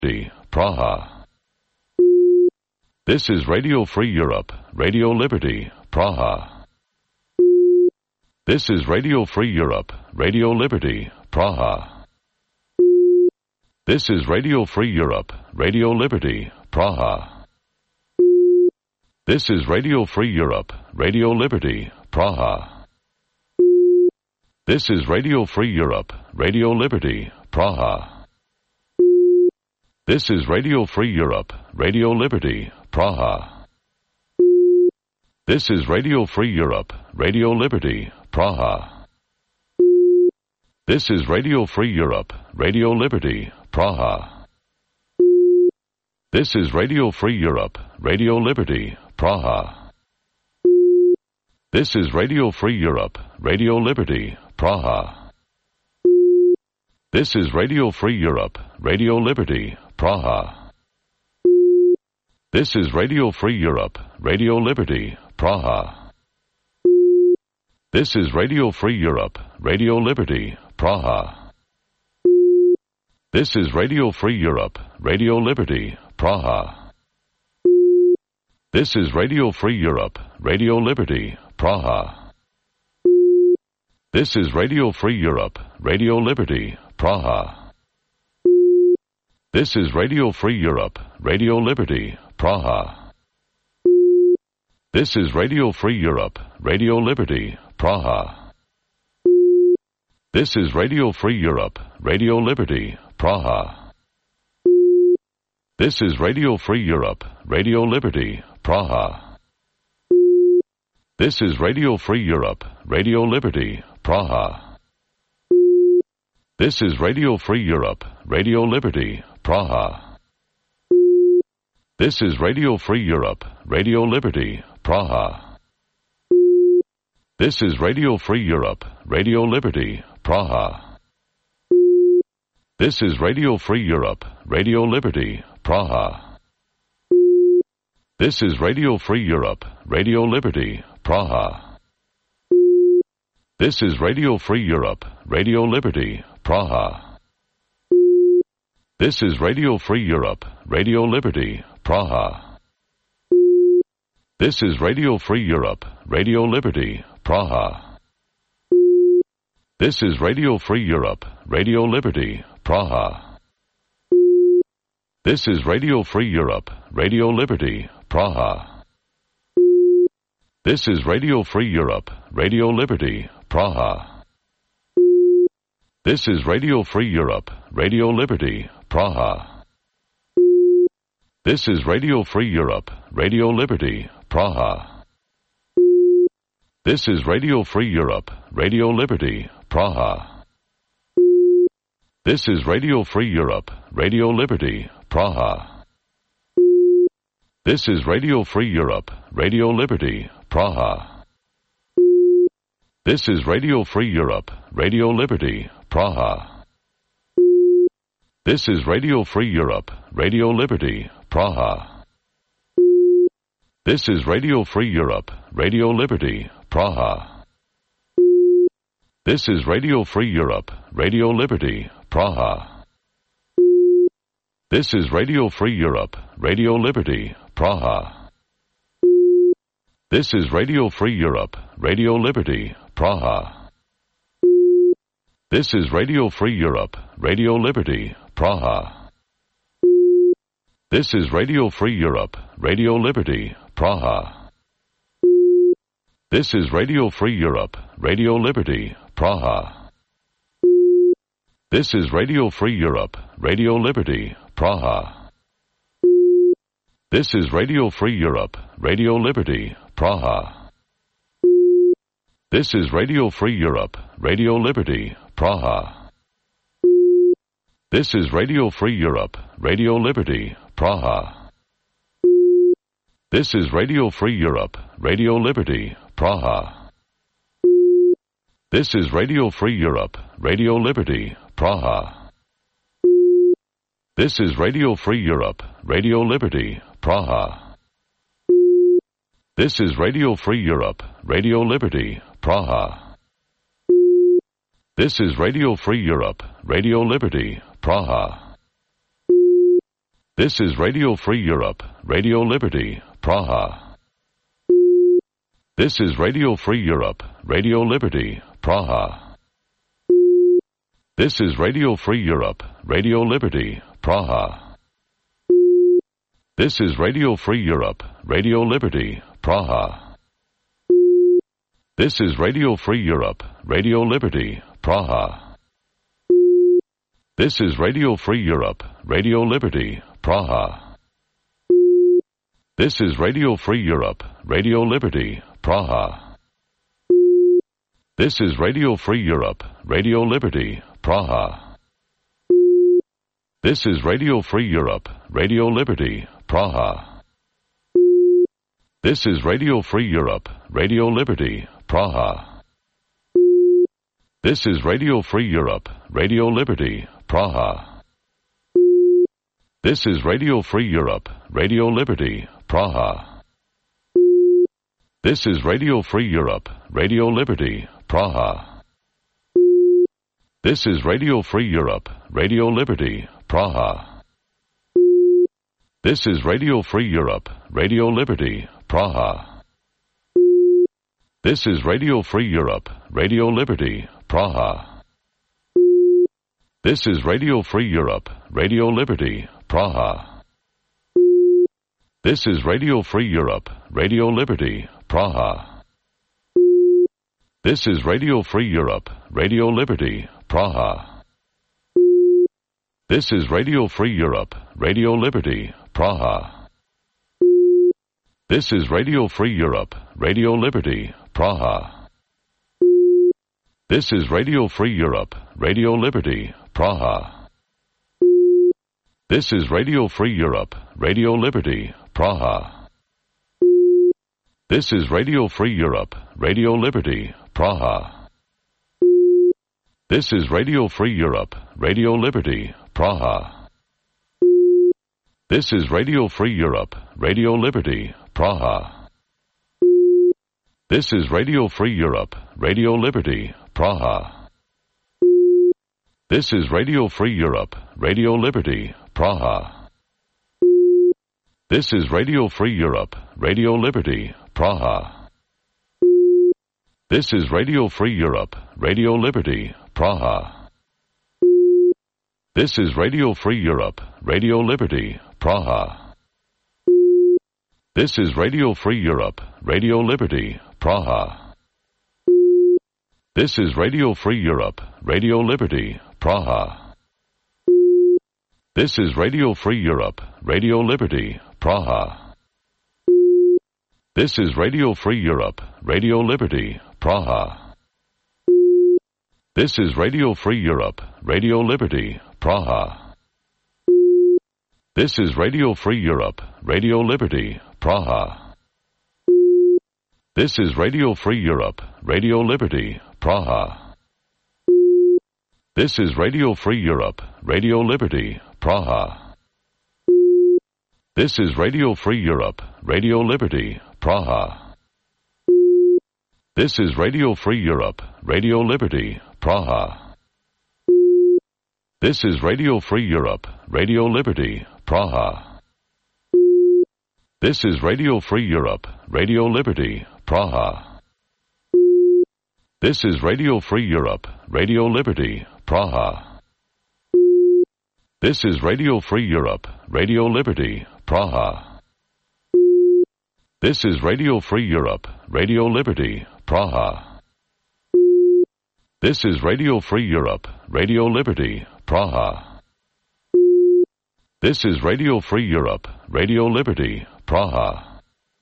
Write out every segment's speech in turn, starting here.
Praha. This is Radio Free Europe, Radio Liberty, Praha. This is Radio Free Europe, Radio Liberty, Praha. This is Radio Free Europe, Radio Liberty, Praha. This is Radio Free Europe, Radio Liberty, Praha. This is Radio Free Europe, Radio Liberty, Praha. This is Radio Free Europe, Radio Liberty, Praha. This is Radio Free Europe, Radio Liberty, Praha. This is Radio Free Europe, Radio Liberty, Praha. This is Radio Free Europe, Radio Liberty, Praha. This is Radio Free Europe, Radio Liberty, Praha. This is Radio Free Europe, Radio Liberty, Praha. This is Radio Free Europe, Radio Liberty, Praha. This is Radio Free Europe, Radio Liberty, Praha. This is Radio Free Europe, Radio Liberty, Praha. This is Radio Free Europe, Radio Liberty, Praha. This is Radio Free Europe, Radio Liberty, Praha. This is Radio Free Europe, Radio Liberty, Praha. This is Radio Free Europe, Radio Liberty, Praha. This is Radio Free Europe, Radio Liberty, Praha. This is Radio Free Europe, Radio Liberty, Praha. This is Radio Free Europe, Radio Liberty, Praha. This is Radio Free Europe, Radio Liberty, Praha. This is Radio Free Europe, Radio Liberty, Praha. This is Radio Free Europe, Radio Liberty, Praha. This is Radio Free Europe, Radio Liberty, Praha. This is Radio Free Europe, Radio Liberty, Praha. This is Radio Free Europe, Radio Liberty, Praha. This is Radio Free Europe, Radio Liberty, Praha. This is Radio Free Europe, Radio Liberty, Praha. This is Radio Free Europe, Radio Liberty, Praha. This is Radio Free Europe, Radio Liberty, Praha. This is Radio Free Europe, Radio Liberty, Praha. This is Radio Free Europe, Radio Liberty, Praha. This is Radio Free Europe, Radio Liberty, Praha. This is Radio Free Europe, Radio Liberty, Praha. This is Radio Free Europe, Radio Liberty, Praha. This is Radio Free Europe, Radio Liberty, Praha. This is Radio Free Europe, Radio Liberty, Praha. This is Radio Free Europe, Radio Liberty, Praha. This is Radio Free Europe, Radio Liberty, Praha. This is Radio Free Europe, Radio Liberty, Praha. This is Radio Free Europe, Radio Liberty, Praha. This is Radio Free Europe, Radio Liberty, Praha. This is Radio Free Europe, Radio Liberty, Praha. This is Radio Free Europe, Radio Liberty, Praha. This is Radio Free Europe, Radio Liberty, Praha. This is Radio Free Europe, Radio Liberty, Praha. This is Radio Free Europe, Radio Liberty, Praha. This is Radio Free Europe, Radio Liberty, Praha. This is Radio Free Europe, Radio Liberty, Praha. This is Radio Free Europe, Radio Liberty, Praha. This is Radio Free Europe, Radio Liberty, Praha. This is Radio Free Europe, Radio Liberty, Praha. This is Radio Free Europe, Radio Liberty, Praha. This is Radio Free Europe, Radio Liberty, Praha. This is Radio Free Europe, Radio Liberty, Praha. This is Radio Free Europe, Radio Liberty, Praha. This is Radio Free Europe, Radio Liberty, Praha. This is Radio Free Europe, Radio Liberty, Praha. This is Radio Free Europe, Radio Liberty, Praha. This is Radio Free Europe, Radio Liberty, Praha. This is Radio Free Europe, Radio Liberty, Praha. This is Radio Free Europe, Radio Liberty, Praha. This is Radio Free Europe, Radio Liberty, Praha. This is Radio Free Europe, Radio Liberty, Praha. This is Radio Free Europe, Radio Liberty, Praha. This is Radio Free Europe, Radio Liberty, Praha. This is Radio Free Europe, Radio Liberty, Praha. This is Radio Free Europe, Radio Liberty, Praha. This is Radio Free Europe, Radio Liberty, Praha. This is Radio Free Europe, Radio Liberty, Praha. This is Radio Free Europe, Radio Liberty, Praha. This is Radio Free Europe, Radio Liberty, Praha. This is Radio Free Europe, Radio Liberty, Praha. This is Radio Free Europe, Radio Liberty, Praha. This is Radio Free Europe, Radio Liberty, Praha. This is Radio Free Europe, Radio Liberty, Praha. This is Radio Free Europe, Radio Liberty, Praha. This is Radio Free Europe, Radio Liberty, Praha. This is Radio Free Europe, Radio Liberty, Praha. This is Radio Free Europe, Radio Liberty, Praha. This is Radio Free Europe, Radio Liberty, Praha. This is Radio Free Europe, Radio Liberty, Praha. This is Radio Free Europe, Radio Liberty, Praha. This is Radio Free Europe, Radio Liberty, Praha. This is Radio Free Europe, Radio Liberty, Praha. This is Radio Free Europe, Radio Liberty, Praha. This is Radio Free Europe, Radio Liberty, Praha. This is Radio Free Europe, Radio Liberty, Praha. This is Radio Free Europe, Radio Liberty, Praha. This is Radio Free Europe, Radio Liberty, Praha. This is Radio Free Europe, Radio Liberty, Praha. This is Radio Free Europe, Radio Liberty, Praha. This is Radio Free Europe, Radio Liberty, Praha. This is Radio Free Europe, Radio Liberty, Praha. This is Radio Free Europe, Radio Liberty, Praha. This is Radio Free Europe, Radio Liberty, Praha. This is Radio Free Europe, Radio Liberty, Praha. This is Radio Free Europe, Radio Liberty, Praha. This is Radio Free Europe, Radio Liberty, Praha. This is Radio Free Europe, Radio Liberty, Praha. This is Radio Free Europe, Radio Liberty, Praha. This is Radio Free Europe, Radio Liberty, Praha.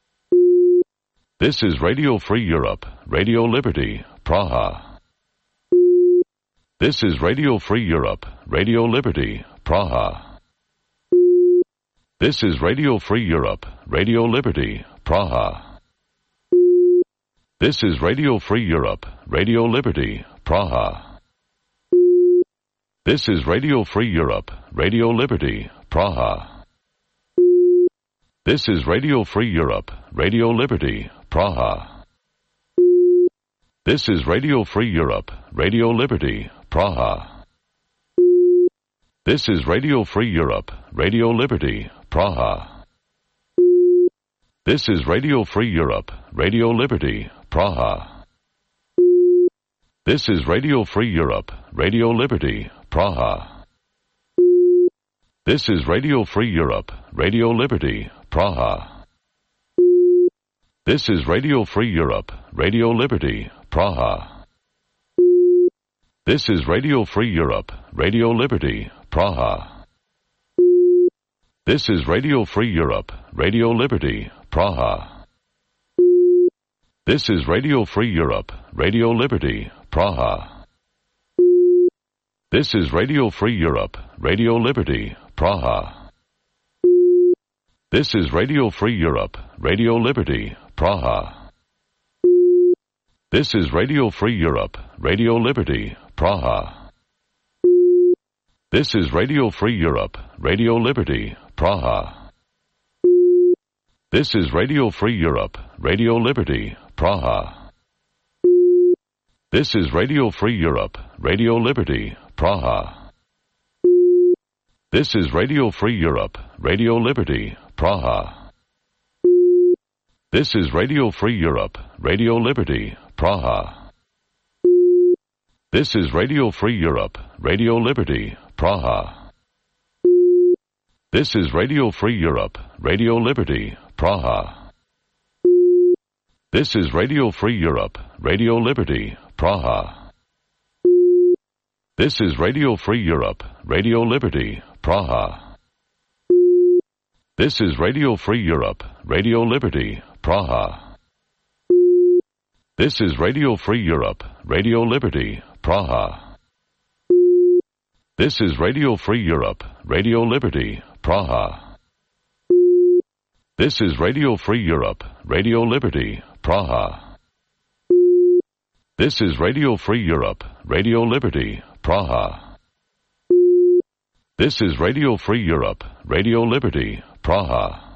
This is Radio Free Europe, Radio Liberty, Praha. This is Radio Free Europe, Radio Liberty, Praha. This is Radio Free Europe, Radio Liberty, Praha. This is Radio Free Europe, Radio Liberty, Praha. This is Radio Free Europe, Radio Liberty, Praha. This is Radio Free Europe, Radio Liberty, Praha. This is Radio Free Europe, Radio Liberty, Praha. This is Radio Free Europe, Radio Liberty, Praha. This is Radio Free Europe, Radio Liberty, Praha. This is Radio Free Europe, Radio Liberty, Praha. This is Radio Free Europe, Radio Liberty, Praha. This is Radio Free Europe, Radio Liberty, Praha. This is Radio Free Europe, Radio Liberty, Praha. This is Radio Free Europe, Radio Liberty, Praha. This is Radio Free Europe, Radio Liberty, Praha. This is Radio Free Europe, Radio Liberty, Praha. This is Radio Free Europe, Radio Liberty, Praha. This is Radio Free Europe, Radio Liberty, Praha. This is Radio Free Europe, Radio Liberty, Praha. This is Radio Free Europe, Radio Liberty, Praha. This is Radio Free Europe, Radio Liberty, Praha. This is Radio Free Europe, Radio Liberty, Praha. This is Radio Free Europe, Radio Liberty, Praha. This is Radio Free Europe, Radio Liberty, Praha. This is Radio Free Europe, Radio Liberty, Praha. This is Radio Free Europe, Radio Liberty, Praha. This is Radio Free Europe, Radio Liberty, Praha. This is Radio Free Europe, Radio Liberty, Praha. This is Radio Free Europe, Radio Liberty, Praha. This is Radio Free Europe, Radio Liberty, Praha. This is Radio Free Europe, Radio Liberty, Praha. This is Radio Free Europe, Radio Liberty, Praha. This is Radio Free Europe, Radio Liberty, Praha.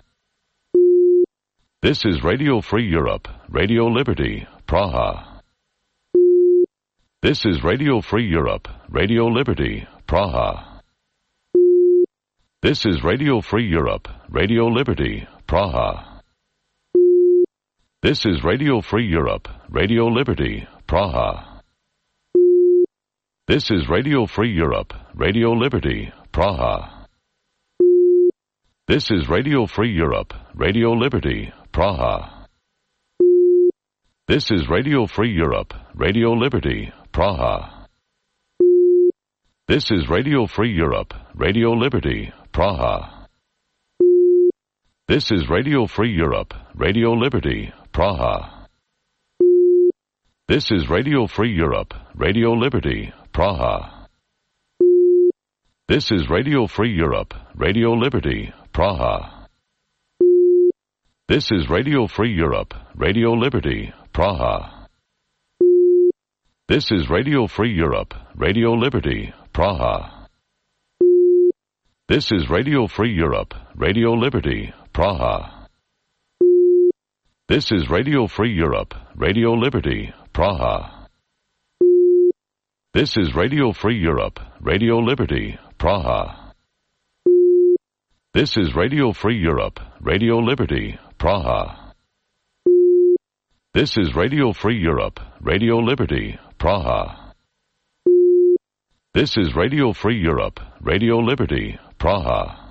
This is Radio Free Europe, Radio Liberty, Praha. This is Radio Free Europe, Radio Liberty, Praha. This is Radio Free Europe, Radio Liberty, Praha. This is Radio Free Europe, Radio Liberty, Praha. This is Radio Free Europe, Radio Liberty, Praha. This is Radio Free Europe, Radio Liberty, Praha. This is Radio Free Europe, Radio Liberty, Praha. This is Radio Free Europe, Radio Liberty, Praha. This is Radio Free Europe, Radio Liberty, Praha. This is Radio Free Europe, Radio Liberty, Praha. This is Radio Free Europe, Radio Liberty, Praha. This is Radio Free Europe, Radio Liberty, Praha. This is Radio Free Europe, Radio Liberty, Praha. This is Radio Free Europe, Radio Liberty, Praha. This is Radio Free Europe, Radio Liberty, Praha. This is Radio Free Europe, Radio Liberty, Praha. This is Radio Free Europe, Radio Liberty, Praha. This is Radio Free Europe, Radio Liberty, Praha. This is Radio Free Europe, Radio Liberty, Praha.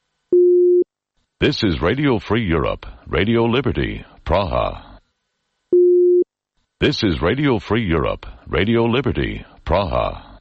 This is Radio Free Europe, Radio Liberty, Praha. This is Radio Free Europe, Radio Liberty, Praha.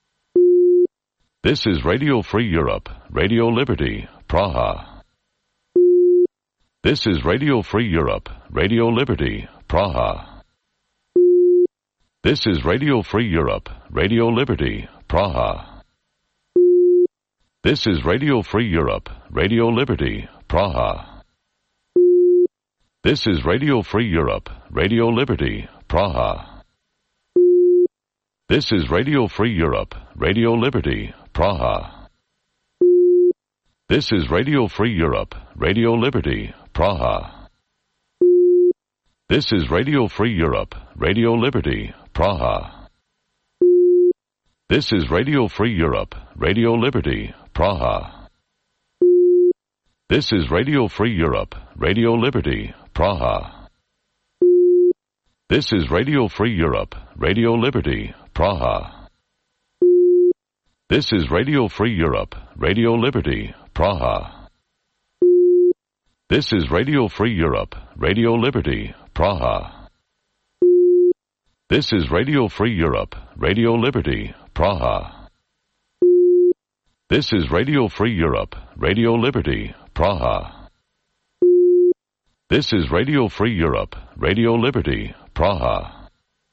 This is Radio Free Europe, Radio Liberty, Praha. This is Radio Free Europe, Radio Liberty, Praha. This is Radio Free Europe, Radio Liberty, Praha. This is Radio Free Europe, Radio Liberty, Praha. This is Radio Free Europe, Radio Liberty, Praha. This is Radio Free Europe, Radio Liberty, Praha. This is Radio Free Europe, Radio Liberty, Praha. This is Radio Free Europe, Radio Liberty, Praha. This is Radio Free Europe, Radio Liberty, Praha. This is Radio Free Europe, Radio Liberty, Praha. This is Radio Free Europe, Radio Liberty, Praha. This is Radio Free Europe, Radio Liberty, Praha. This is Radio Free Europe, Radio Liberty, Praha. This is Radio Free Europe, Radio Liberty, Praha. This is Radio Free Europe, Radio Liberty, Praha. This is Radio Free Europe, Radio Liberty, Praha.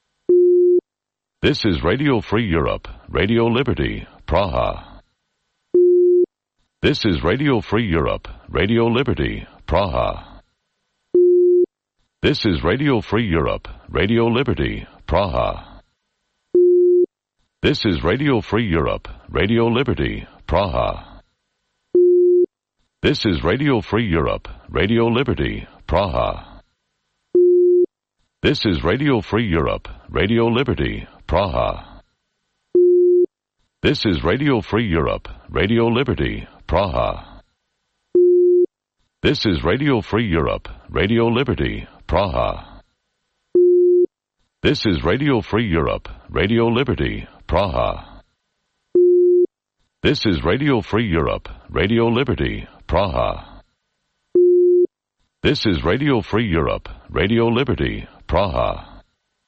This is Radio Free Europe, Radio Liberty, Praha. This is Radio Free Europe, Radio Liberty, Praha. This is Radio Free Europe, Radio Liberty, Praha. This is Radio Free Europe, Radio Liberty, Praha. This is Radio Free Europe, Radio Liberty, Praha. This is Radio Free Europe, Radio Liberty, Praha. This is Radio Free Europe, Radio Liberty, Praha. This is Radio Free Europe, Radio Liberty, Praha. This is Radio Free Europe, Radio Liberty, Praha. This is Radio Free Europe, Radio Liberty, Praha. This is Radio Free Europe, Radio Liberty, Praha.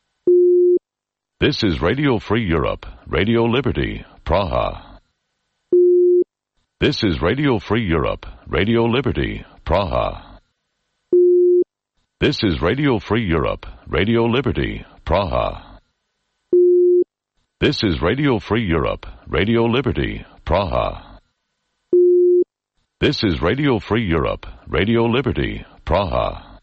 This is Radio Free Europe, Radio Liberty, Praha. This is Radio Free Europe, Radio Liberty, Praha. This is Radio Free Europe, Radio Liberty, Praha. This is Radio Free Europe, Radio Liberty, Praha. This is Radio Free Europe, Radio Liberty, Praha.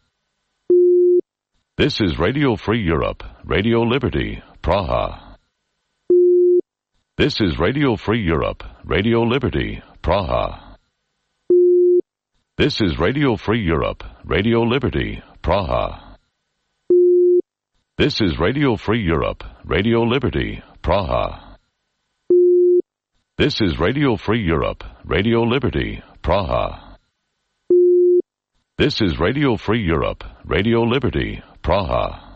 This is Radio Free Europe, Radio Liberty, Praha. This is Radio Free Europe, Radio Liberty, Praha. This is Radio Free Europe, Radio Liberty, Praha. This is Radio Free Europe, Radio Liberty, Praha. This is Radio Free Europe, Radio Liberty, Praha. This is Radio Free Europe, Radio Liberty, Praha.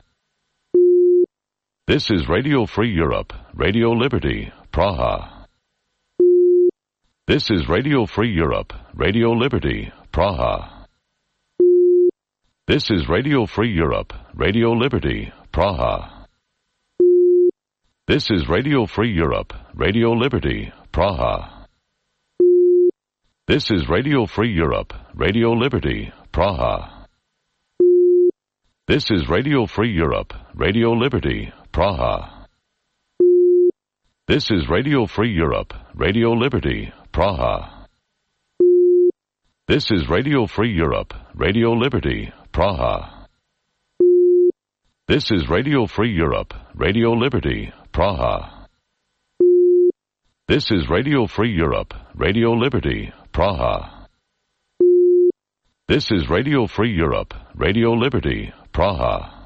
This is Radio Free Europe, Radio Liberty, Praha. This is Radio Free Europe, Radio Liberty, Praha. This is Radio Free Europe, Radio Liberty, Praha. This is Radio Free Europe, Radio Liberty, Praha. This is Radio Free Europe, Radio Liberty, Praha. This is Radio Free Europe, Radio Liberty, Praha. This is Radio Free Europe, Radio Liberty, Praha. This is Radio Free Europe, Radio Liberty, Praha. This is Radio Free Europe, Radio Liberty, Praha. This is Radio Free Europe, Radio Liberty, Praha. This is Radio Free Europe, Radio Liberty, Praha.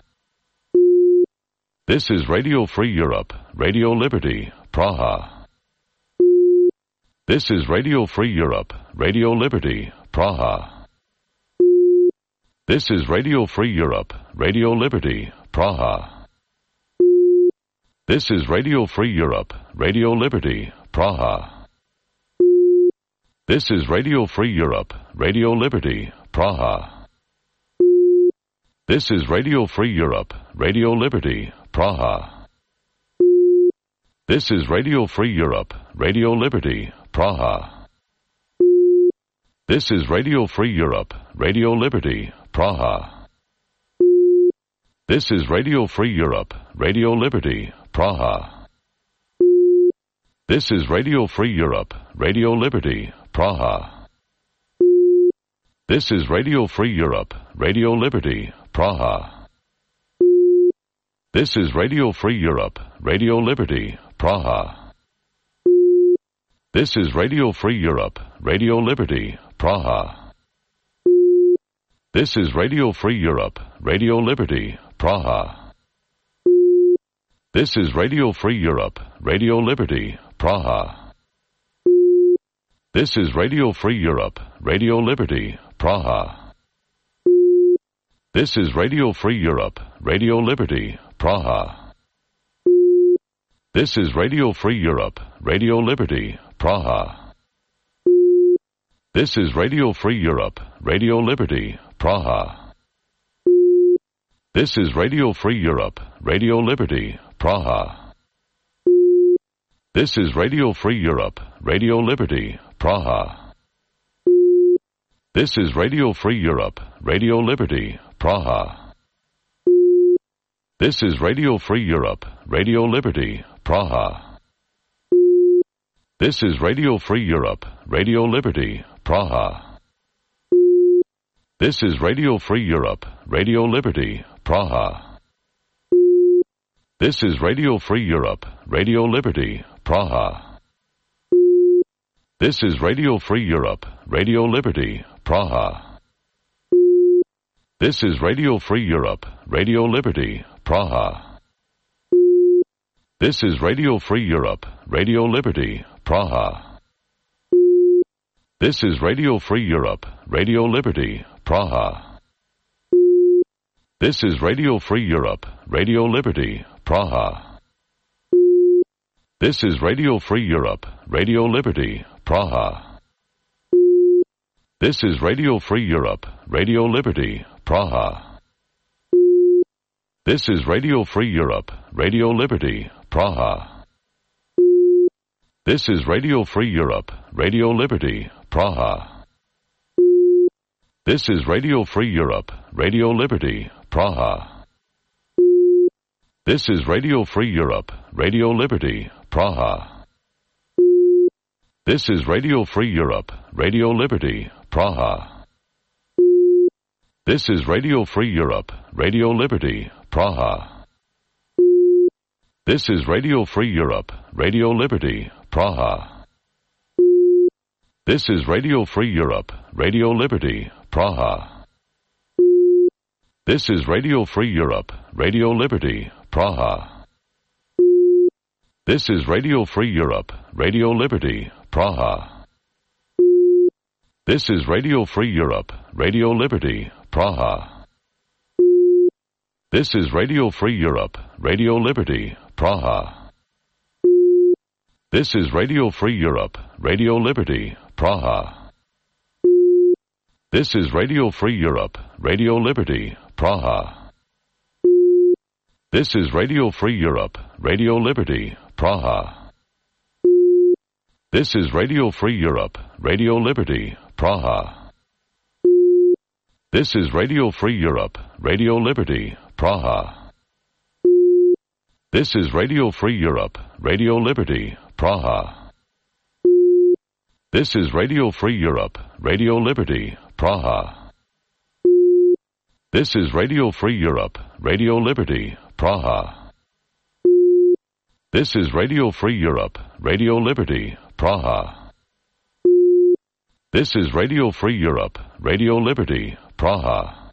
This is Radio Free Europe, Radio Liberty, Praha. This is Radio Free Europe, Radio Liberty, Praha. This is Radio Free Europe, Radio Liberty, Praha. This is Radio Free Europe, Radio Liberty, Praha. This is Radio Free Europe, Radio Liberty, Praha. This is Radio Free Europe, Radio Liberty, Praha. This is Radio Free Europe, Radio Liberty, Praha. This is Radio Free Europe, Radio Liberty, Praha. This is Radio Free Europe, Radio Liberty, Praha. This is Radio Free Europe, Radio Liberty, Praha. This is Radio Free Europe, Radio Liberty, Praha. This is Radio Free Europe, Radio Liberty, Praha. This is Radio Free Europe, Radio Liberty, Praha. This is Radio Free Europe, Radio Liberty, Praha. This is Radio Free Europe, Radio Liberty, Praha. This is Radio Free Europe, Radio Liberty, Praha. This is Radio Free Europe, Radio Liberty, Praha. This is Radio Free Europe, Radio Liberty, Praha. This is Radio Free Europe, Radio Liberty, Praha. This is Radio Free Europe, Radio Liberty, Praha. This is Radio Free Europe, Radio Liberty, Praha. This is Radio Free Europe, Radio Liberty, Praha. This is Radio Free Europe, Radio Liberty, Praha. This is Radio Free Europe, Radio Liberty, Praha. This is Radio Free Europe, Radio Liberty, Praha. This is Radio Free Europe, Radio Liberty, Praha. This is Radio Free Europe, Radio Liberty, Praha. This is Radio Free Europe, Radio Liberty, Praha. This is Radio Free Europe, Radio Liberty, Praha. This is Radio Free Europe, Radio Liberty, Praha. This is Radio Free Europe, Radio Liberty, Praha. This is Radio Free Europe, Radio Liberty, Praha. This is Radio Free Europe, Radio Liberty, Praha. This is Radio Free Europe, Radio Liberty, Praha. This is Radio Free Europe, Radio Liberty, Praha. This is Radio Free Europe, Radio Liberty, Praha. This is Radio Free Europe, Radio Liberty, Praha. This is Radio Free Europe, Radio Liberty, Praha. This is Radio Free Europe, Radio Liberty, Praha. This is Radio Free Europe, Radio Liberty, Praha. This is Radio Free Europe, Radio Liberty, Praha. This is Radio Free Europe, Radio Liberty, Praha. This is Radio Free Europe, Radio Liberty, Praha. This is Radio Free Europe, Radio Liberty, Praha. This is Radio Free Europe, Radio Liberty, Praha. This is Radio Free Europe, Radio Liberty, Praha. This is Radio Free Europe, Radio Liberty, Praha. This is Radio Free Europe, Radio Liberty, Praha. This is Radio Free Europe, Radio Liberty, Praha. This is Radio Free Europe, Radio Liberty, Praha. This is Radio Free Europe, Radio Liberty, Praha. This is Radio Free Europe, Radio Liberty, Praha. This is Radio Free Europe, Radio Liberty, Praha. This is Radio Free Europe, Radio Liberty, Praha. This is Radio Free Europe, Radio Liberty, Praha.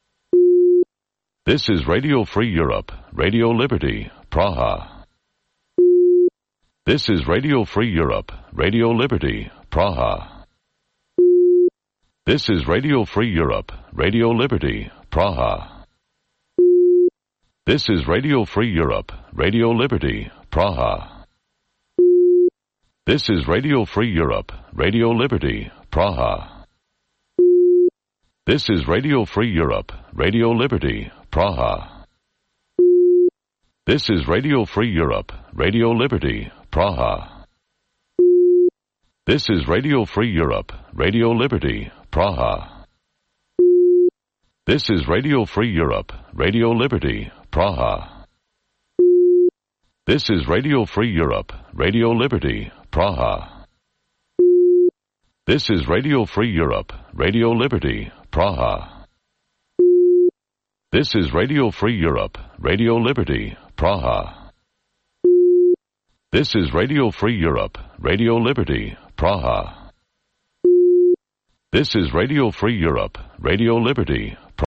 This is Radio Free Europe, Radio Liberty, Praha. This is Radio Free Europe, Radio Liberty, Praha. This is Radio Free Europe, Radio Liberty, Praha. This is Radio Free Europe, Radio Liberty, Praha. This is Radio Free Europe, Radio Liberty, Praha. This is Radio Free Europe, Radio Liberty, Praha. This is Radio Free Europe, Radio Liberty, Praha. This is Radio Free Europe, Radio Liberty, Praha. This is Radio Free Europe, Radio Liberty, Praha. This is Radio Free Europe, Radio Liberty, Praha. This is Radio Free Europe, Radio Liberty, Praha. This is Radio Free Europe, Radio Liberty, Praha. This is Radio Free Europe, Radio Liberty, Praha. This is Radio Free Europe, Radio Liberty,